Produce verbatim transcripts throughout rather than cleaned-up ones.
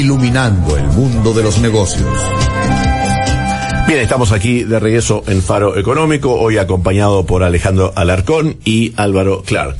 Iluminando el mundo de los negocios. Bien, estamos aquí de regreso en Faro Económico, hoy acompañado por Alejandro Alarcón y Álvaro Clark.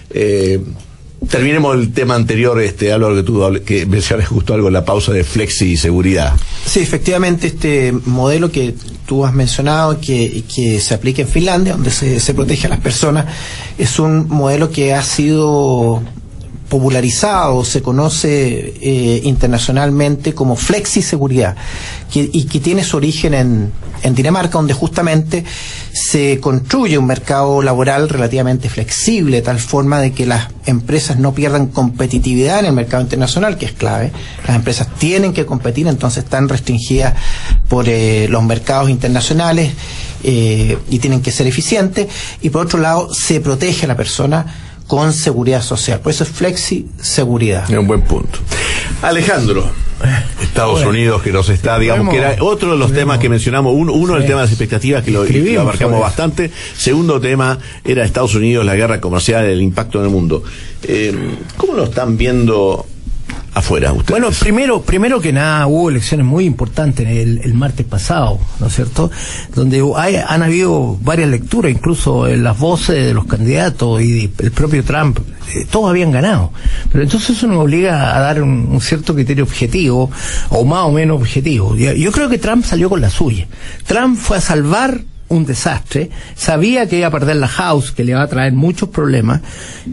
Eh, terminemos el tema anterior, este Álvaro, que tú que mencionaste justo algo en la pausa de flexi seguridad. Sí, efectivamente, este modelo que tú has mencionado, que, que se aplica en Finlandia, donde se, se protege a las personas, es un modelo que ha sido popularizado, se conoce eh, internacionalmente como flexi seguridad, que, y que tiene su origen en, en Dinamarca, donde justamente se construye un mercado laboral relativamente flexible, de tal forma de que las empresas no pierdan competitividad en el mercado internacional, que es clave. Las empresas tienen que competir, entonces están restringidas por eh, los mercados internacionales eh, y tienen que ser eficientes, y por otro lado se protege a la persona con seguridad social. Por eso es flexi seguridad. Es un buen punto. Alejandro, Estados bueno, Unidos, que nos está, digamos, que era otro de los temas que mencionamos. Uno, uno sí. el tema de las expectativas, que lo, que lo abarcamos bastante. Segundo tema era Estados Unidos, la guerra comercial, el impacto en el mundo. Eh, ¿Cómo lo están viendo afuera ustedes? Bueno, primero primero que nada, hubo elecciones muy importantes el, el martes pasado, ¿no es cierto? Donde hay, han habido varias lecturas, incluso en las voces de los candidatos y el propio Trump, eh, todos habían ganado. Pero entonces eso nos obliga a dar un, un cierto criterio objetivo, o más o menos objetivo. Yo, yo creo que Trump salió con la suya. Trump fue a salvar un desastre, sabía que iba a perder la House, que le va a traer muchos problemas,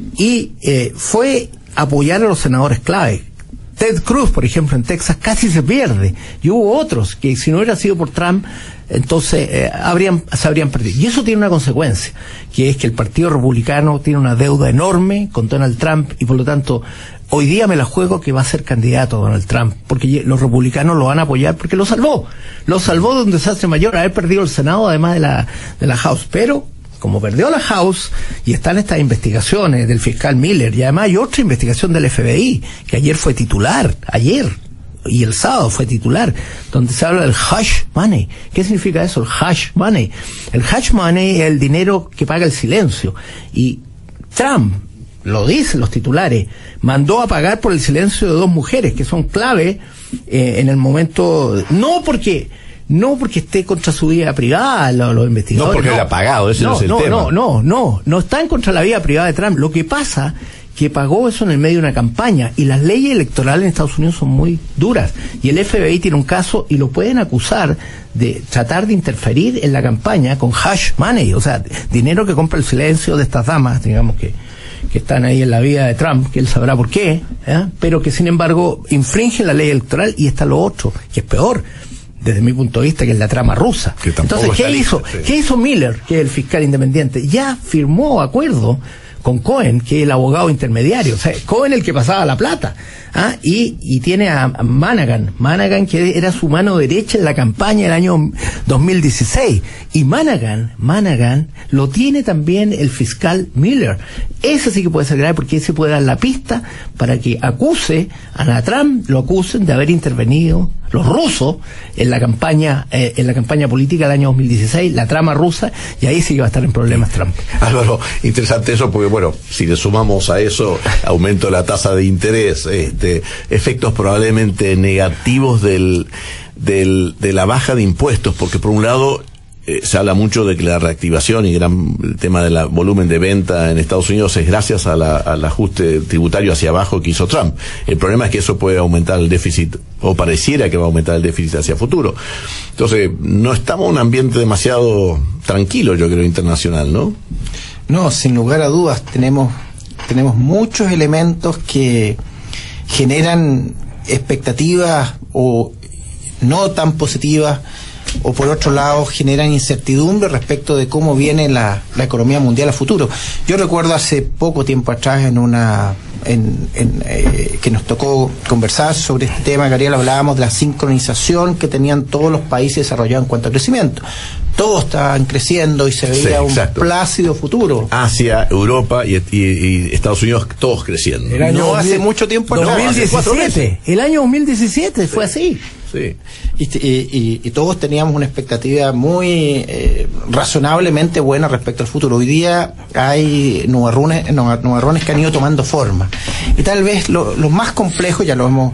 y eh, fue a apoyar a los senadores clave. Ted Cruz, por ejemplo, en Texas casi se pierde, y hubo otros que si no hubiera sido por Trump, entonces eh, habrían, se habrían perdido. Y eso tiene una consecuencia, que es que el Partido Republicano tiene una deuda enorme con Donald Trump, y por lo tanto hoy día me la juego que va a ser candidato Donald Trump, porque los republicanos lo van a apoyar porque lo salvó, lo salvó de un desastre mayor, haber perdido el Senado además de la, de la House. Pero como perdió la House y están estas investigaciones del fiscal Miller, y además hay otra investigación del F B I, que ayer fue titular, ayer, y el sábado fue titular, donde se habla del hush money. ¿Qué significa eso, el hush money? El hush money es el dinero que paga el silencio, y Trump, lo dicen los titulares, mandó a pagar por el silencio de dos mujeres que son clave eh, en el momento, no porque No porque esté contra su vida privada, los, los investigadores. No porque no. le ha pagado, ese no, no es el no, tema. No, no, no, no está en contra de la vida privada de Trump. Lo que pasa que pagó eso en el medio de una campaña, y las leyes electorales en Estados Unidos son muy duras, y el F B I tiene un caso y lo pueden acusar de tratar de interferir en la campaña con hush money, o sea, dinero que compra el silencio de estas damas, digamos, que que están ahí en la vida de Trump, que él sabrá por qué, ¿eh? Pero que sin embargo infringen la ley electoral. Y está lo otro, que es peor desde mi punto de vista, que es la trama rusa. Entonces, ¿qué hizo? Sí. ¿Qué hizo Miller, que es el fiscal independiente? Ya firmó acuerdo con Cohen, que es el abogado intermediario, o sea, Cohen el que pasaba la plata, ¿ah? y, y tiene a Managan, Managan que era su mano derecha en la campaña del año dos mil dieciséis, y Managan, Managan lo tiene también el fiscal Miller. Ese sí que puede ser grave, porque ese puede dar la pista para que acuse a Trump, lo acusen de haber intervenido los rusos en la campaña eh, en la campaña política del año dos mil dieciséis, la trama rusa, y ahí sí que va a estar en problemas Trump. Álvaro, interesante eso, porque bueno, si le sumamos a eso aumento de la tasa de interés, este, efectos probablemente negativos del, del de la baja de impuestos, porque por un lado Eh, se habla mucho de que la reactivación y gran el tema del volumen de venta en Estados Unidos es gracias a la, al ajuste tributario hacia abajo que hizo Trump. El problema es que eso puede aumentar el déficit, o pareciera que va a aumentar el déficit hacia futuro. Entonces, no estamos en un ambiente demasiado tranquilo, yo creo, internacional, ¿no? No, sin lugar a dudas, tenemos, tenemos muchos elementos que generan expectativas o no tan positivas, o por otro lado generan incertidumbre respecto de cómo viene la, la economía mundial a futuro. Yo recuerdo hace poco tiempo atrás en una en, en, eh, que nos tocó conversar sobre este tema, Gabriel, hablábamos de la sincronización que tenían todos los países desarrollados en cuanto a crecimiento. Todos estaban creciendo y se veía sí, un plácido futuro. Asia, Europa y, y, y Estados Unidos, todos creciendo. El año no dos mil, hace mucho tiempo atrás. dos mil diecisiete, el año dos mil diecisiete sí. Fue así. Sí. Y, y, y todos teníamos una expectativa muy eh, razonablemente buena respecto al futuro. Hoy día hay nubarrones, nubarrones que han ido tomando forma. Y tal vez lo, lo más complejo, ya lo hemos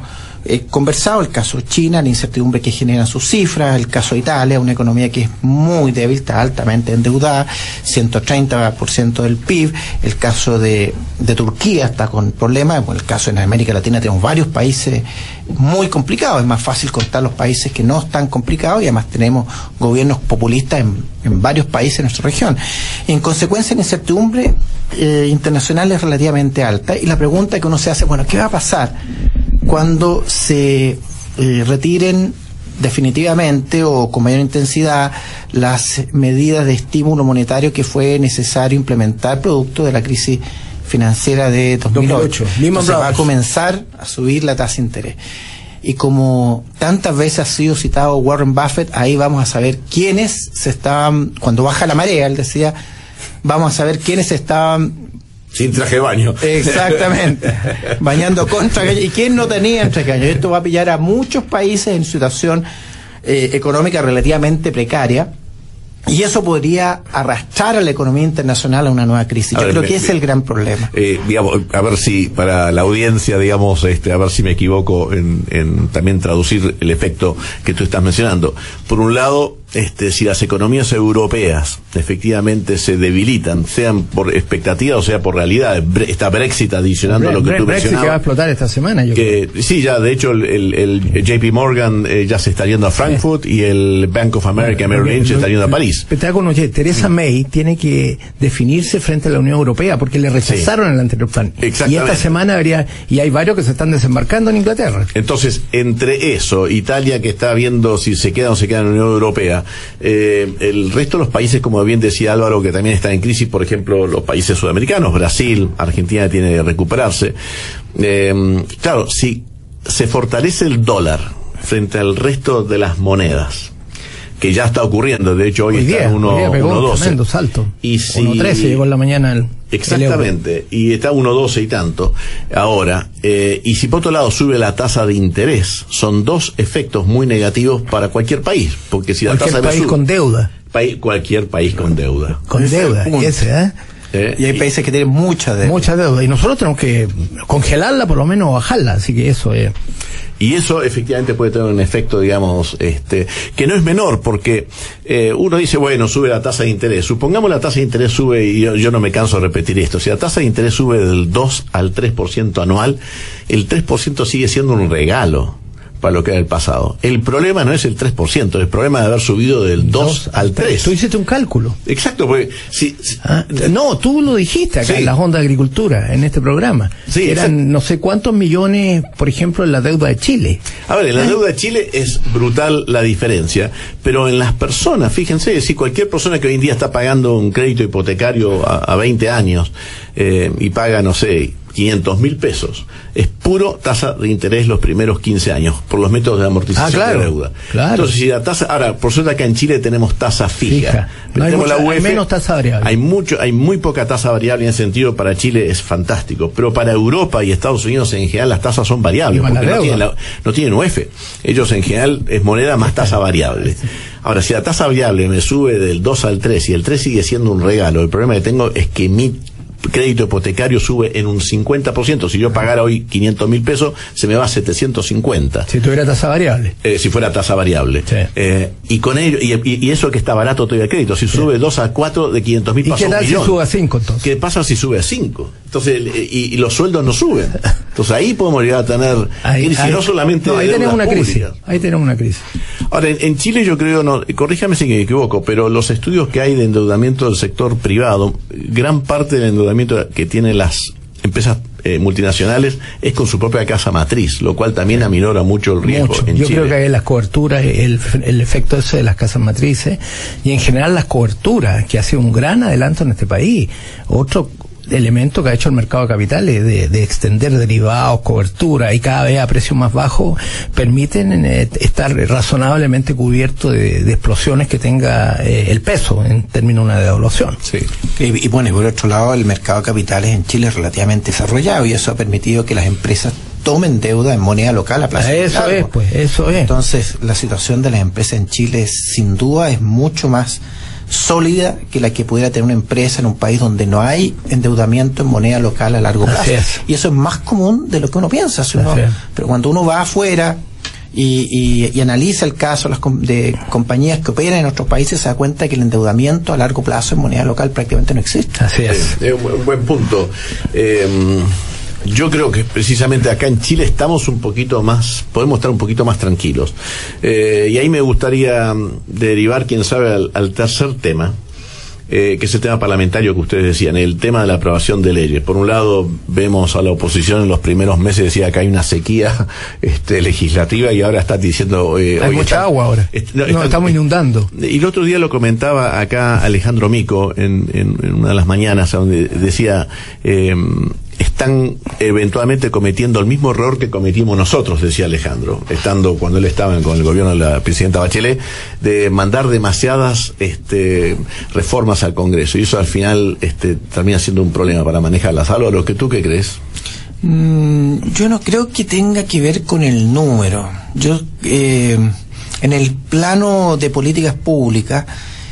He conversado el caso de China, la incertidumbre que generan sus cifras, el caso de Italia, una economía que es muy débil, está altamente endeudada, ciento treinta por ciento del P I B, el caso de, de Turquía está con problemas, bueno, el caso en América Latina tenemos varios países muy complicados, es más fácil contar los países que no están complicados y además tenemos gobiernos populistas en, en varios países de nuestra región. En consecuencia, la incertidumbre eh, internacional es relativamente alta y la pregunta que uno se hace, bueno, ¿qué va a pasar cuando se eh, retiren definitivamente o con mayor intensidad las medidas de estímulo monetario que fue necesario implementar producto de la crisis financiera de dos mil ocho? Entonces va a comenzar a subir la tasa de interés. Y como tantas veces ha sido citado Warren Buffett, ahí vamos a saber quiénes se estaban, cuando baja la marea, él decía, vamos a saber quiénes se estaban sin traje de baño. Exactamente. Bañando con traje de baño. ¿Y quién no tenía traje de baño? Esto va a pillar a muchos países en situación eh, económica relativamente precaria. Y eso podría arrastrar a la economía internacional a una nueva crisis. Yo ver, creo me, que ese es el gran problema. Eh, digamos, a ver si, para la audiencia, digamos, este, a ver si me equivoco en, en también traducir el efecto que tú estás mencionando. Por un lado, este, si las economías europeas efectivamente se debilitan, sean por expectativa o sea por realidad, está Brexit adicionando Bre lo que Bre tú Brexit mencionabas. que va a explotar esta semana, yo que, creo. Sí, ya, de hecho, el, el, el J P Morgan eh, ya se está yendo a Frankfurt sí. y el Bank of America, Merrill Lynch, se está yendo a París. Espectáculo, oye, Theresa May tiene que definirse frente a la Unión Europea porque le rechazaron sí. el anterior plan. Y esta semana habría, y hay varios que se están desembarcando en Inglaterra. Entonces, entre eso, Italia que está viendo si se queda o no se queda en la Unión Europea, eh, el resto de los países, como bien decía Álvaro, que también están en crisis, por ejemplo, los países sudamericanos, Brasil, Argentina tiene que recuperarse. Eh, claro, si se fortalece el dólar frente al resto de las monedas, que ya está ocurriendo, de hecho hoy, hoy está en uno doce. Tremendo salto. Y si, uno trece llegó en la mañana el, exactamente, el y está uno doce y tanto ahora, eh, y si por otro lado sube la tasa de interés, son dos efectos muy negativos para cualquier país, porque si cualquier la tasa país sube, con deuda. País, cualquier país con deuda. Con deuda, ese, ¿eh? Eh, y hay países que tienen mucha deuda. Mucha deuda, y nosotros tenemos que congelarla por lo menos o bajarla, así que eso es... Y eso efectivamente puede tener un efecto, digamos, este, que no es menor, porque eh, uno dice, bueno, sube la tasa de interés. Supongamos la tasa de interés sube, y yo, yo no me canso de repetir esto, si la tasa de interés sube del dos al tres por ciento anual, el tres por ciento sigue siendo un regalo para lo que era el pasado. El problema no es el tres por ciento, el problema de haber subido del dos al tres. Tú hiciste un cálculo. Exacto, porque si, si ah, no, tú lo dijiste acá sí. en la Onda de Agricultura, en este programa. Sí, eran exacto. no sé cuántos millones, por ejemplo, en la deuda de Chile. A ver, en la deuda de Chile es brutal la diferencia, pero en las personas, fíjense, si cualquier persona que hoy en día está pagando un crédito hipotecario a, a veinte años eh, y paga, no sé, quinientos mil pesos, es puro tasa de interés los primeros quince años, por los métodos de amortización ah, claro, de deuda. Claro. Entonces, si la tasa, ahora, por suerte acá en Chile tenemos tasa fija. fija. No hay, tenemos mucha, la U E F, hay menos tasa variable. Hay mucho, hay muy poca tasa variable en ese sentido, para Chile es fantástico, pero para Europa y Estados Unidos en general las tasas son variables, porque no tienen, la, no tienen U E F. Ellos en general es moneda más tasa variable. Ahora, si la tasa variable me sube del dos al tres y el tres sigue siendo un regalo, el problema que tengo es que mi crédito hipotecario sube en un cincuenta por ciento. Si yo pagara hoy quinientos mil pesos, se me va a setecientos cincuenta. Si tuviera tasa variable. Eh, si fuera tasa variable. Sí. Eh, y con ello, y, y, y eso que está barato todavía el crédito. Si sí. sube dos a cuatro, de quinientos mil pasa a un millón. ¿Y qué tal si sube a cinco entonces? ¿Qué pasa si sube a cinco? Entonces, y, y los sueldos no suben. Entonces ahí podemos llegar a tener ahí, crisis, ahí, no solamente no, ahí de tenemos una públicas. crisis. Ahí tenemos una crisis. Ahora, en, en Chile yo creo, no, corríjame si me equivoco, pero los estudios que hay de endeudamiento del sector privado, gran parte del endeudamiento que tienen las empresas eh, multinacionales es con su propia casa matriz, lo cual también aminora mucho el riesgo. Mucho. En Yo Chile. creo que hay las coberturas, el, el efecto ese de las casas matrices y en general las coberturas, que ha sido un gran adelanto en este país. Otro elemento que ha hecho el mercado de capitales de, de extender derivados, cobertura y cada vez a precios más bajos permiten eh, estar razonablemente cubierto de, de explosiones que tenga eh, el peso en términos de una devaluación. Sí. Y, y bueno, y por otro lado, el mercado de capitales en Chile es relativamente desarrollado y eso ha permitido que las empresas tomen deuda en moneda local a plazo eso largo. es, pues, eso es. Entonces, la situación de las empresas en Chile sin duda es mucho más sólida que la que pudiera tener una empresa en un país donde no hay endeudamiento en moneda local a largo plazo. Y eso es más común de lo que uno piensa. Si uno, pero cuando uno va afuera y, y, y analiza el caso las com de compañías que operan en otros países, se da cuenta que el endeudamiento a largo plazo en moneda local prácticamente no existe. Así es. Es un, un buen punto. Eh, Yo creo que precisamente acá en Chile estamos un poquito más, podemos estar un poquito más tranquilos. Eh, y ahí me gustaría derivar, quién sabe, al, al tercer tema, eh, que es el tema parlamentario que ustedes decían, el tema de la aprobación de leyes. Por un lado, vemos a la oposición en los primeros meses decía que hay una sequía este, legislativa y ahora está diciendo... Eh, hay mucha está, agua ahora, est no, no, está, estamos inundando. Y el otro día lo comentaba acá Alejandro Mico en, en, en una de las mañanas, donde decía... Eh, están eventualmente cometiendo el mismo error que cometimos nosotros, decía Alejandro, estando cuando él estaba con el gobierno de la presidenta Bachelet, de mandar demasiadas este, reformas al Congreso, y eso al final este, termina siendo un problema para manejarlas. Álvaro, ¿tú qué crees? Mm, yo no creo que tenga que ver con el número. Yo, eh, en el plano de políticas públicas,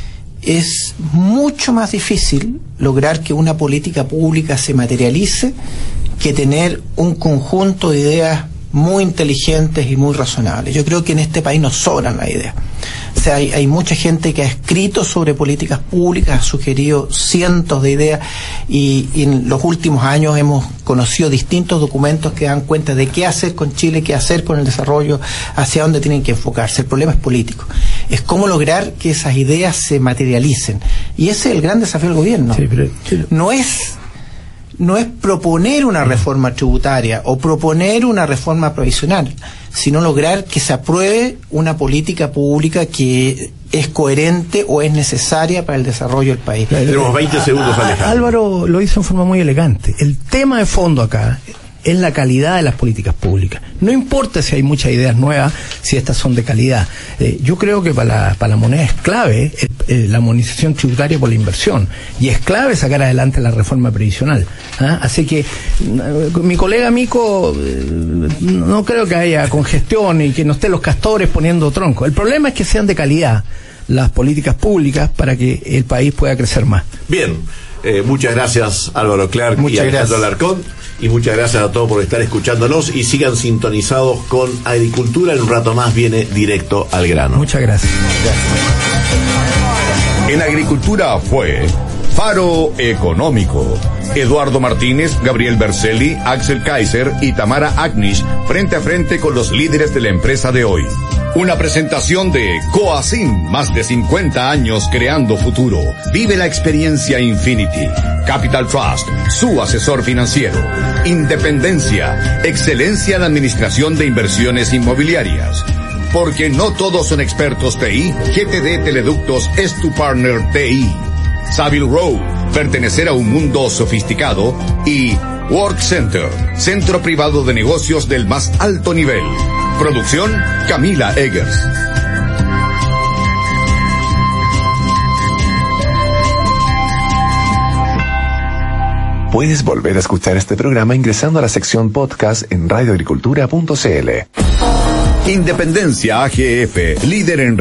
es mucho más difícil lograr que una política pública se materialice que tener un conjunto de ideas muy inteligentes y muy razonables. Yo creo que en este país nos sobran las ideas. O sea, hay, hay mucha gente que ha escrito sobre políticas públicas, ha sugerido cientos de ideas y, y en los últimos años hemos conocido distintos documentos que dan cuenta de qué hacer con Chile, qué hacer con el desarrollo, hacia dónde tienen que enfocarse. El problema es político. Es cómo lograr que esas ideas se materialicen. Y ese es el gran desafío del gobierno. Sí, pero, sí. No es... no es proponer una reforma tributaria o proponer una reforma provisional, sino lograr que se apruebe una política pública que es coherente o es necesaria para el desarrollo del país. Tenemos veinte segundos, Alejandro. Álvaro lo hizo en forma muy elegante. El tema de fondo acá es la calidad de las políticas públicas. No importa si hay muchas ideas nuevas, si estas son de calidad. Eh, yo creo que para la, para la moneda es clave eh, eh, la armonización tributaria por la inversión, y es clave sacar adelante la reforma previsional. ¿Ah? Así que eh, mi colega Mico, eh, no creo que haya congestión y que no estén los castores poniendo tronco. El problema es que sean de calidad las políticas públicas para que el país pueda crecer más. Bien, eh, muchas gracias Álvaro Clark muchas y Alejandro gracias. Alarcón. Y muchas gracias a todos por estar escuchándonos y sigan sintonizados con Agricultura. En un rato más viene directo al grano. Muchas gracias. En Agricultura fue Faro Económico. Eduardo Martínez, Gabriel Berselli, Axel Kaiser y Tamara Agnish frente a frente con los líderes de la empresa de hoy. Una presentación de Coacin, más de cincuenta años creando futuro. Vive la experiencia Infinity. Capital Trust, su asesor financiero. Independencia, excelencia en administración de inversiones inmobiliarias. Porque no todos son expertos T I, G T D Teleductos es tu partner T I. Savile Row, pertenecer a un mundo sofisticado. Y Work Center, centro privado de negocios del más alto nivel. Producción, Camila Eggers. Puedes volver a escuchar este programa ingresando a la sección podcast en radio agricultura punto c l. Independencia A G F, líder en